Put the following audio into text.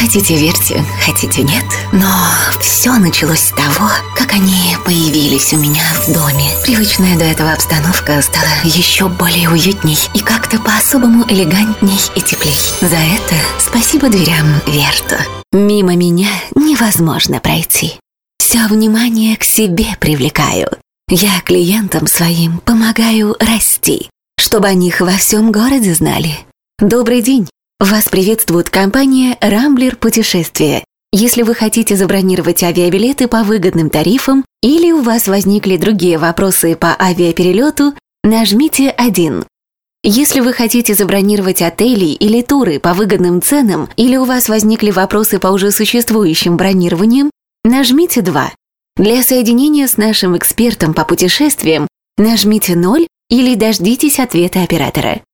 Хотите верьте, хотите нет, но все началось с того, как они появились у меня в доме. Привычная до этого обстановка стала еще более уютней и как-то по-особому элегантней и теплей. За это спасибо дверям Верто. Мимо меня невозможно пройти. Все внимание к себе привлекаю. Я клиентам своим помогаю расти, чтобы о них во всем городе знали. Добрый день! Вас приветствует компания «Рамблер Путешествия». Если вы хотите забронировать авиабилеты по выгодным тарифам или у вас возникли другие вопросы по авиаперелету, нажмите 1. Если вы хотите забронировать отели или туры по выгодным ценам или у вас возникли вопросы по уже существующим бронированиям, нажмите 2. Для соединения с нашим экспертом по путешествиям нажмите 0 или дождитесь ответа оператора.